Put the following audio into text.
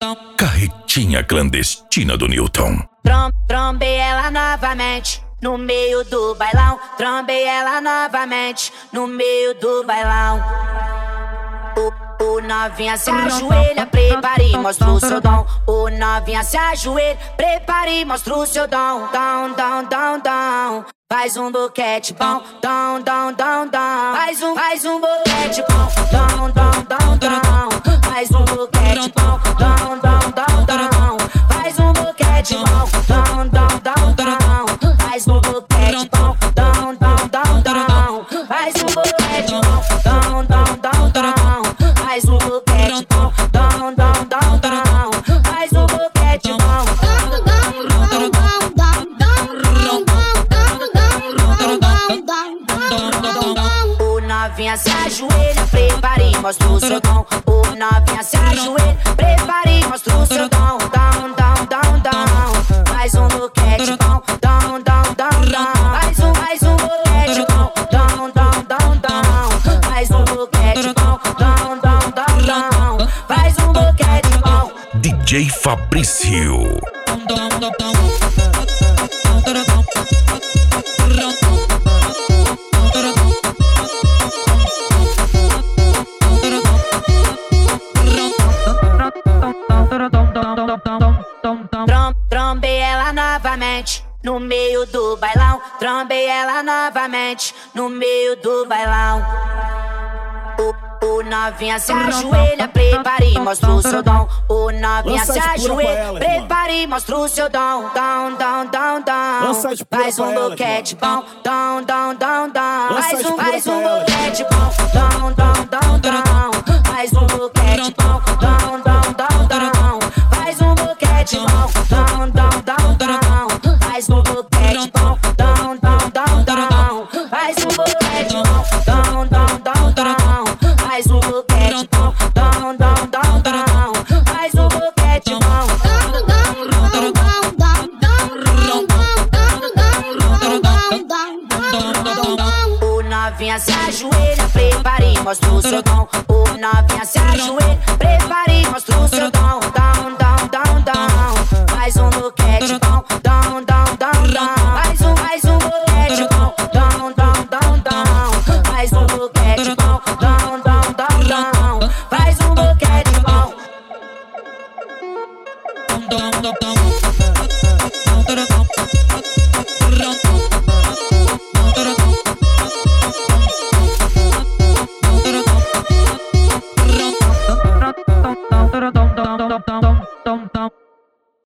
Carretinha clandestina do Newton. Trombei ela novamente no meio do bailão. Trombei ela novamente no meio do bailão. O novinha se ajoelha, prepare e mostra o seu dom. O novinha se ajoelha, prepare e mostra o seu dom. Dom. Faz um boquete bom. Dom. Faz um boquete bom. Dom. Faz um boquete bom. Dom. Faz um boquete bom. Dom. Faz um boquete bom. Dom. Faz um boquete bom. Dom. Faz um boquete bom. Dom. Faz um boquete bom. O novinha se ajoelha, prepare e mostra o seu dom. O novinha se ajoelha, prepare e mostra o seu dom. Dom. Faz um boquete bom. Dom. Faz um boquete bom. Dom. Faz um boquete bom. Dom. Faz um boquete bom. DJ Fabrício. Trombei ela novamente no meio do bailão. Trombei ela novamente no meio do bailão. O novinha se ajoelha, prepare e mostra o seu dom. O novinha se ajoelha, prepare e mostra o seu dom. Dom. Faz um boquete bom. Dom. Faz um boquete bom. Dom. Faz um boquete bom. Dom. Faz um boquete bom. Dom. Faz um boquete bom. Dom. Faz um boquete bom. Dom. Faz um boquete bom. Dom. Faz um boquete bom. O novinha se ajoelha, prepare e mostra o seu dom. O novinha se ajoelha, prepare e mostra o seu dom. Dom. Faz um boquete bom. Dom. Faz um boquete bom. Dom. Faz um boquete bom. Dom. Faz um boquete bom. Dum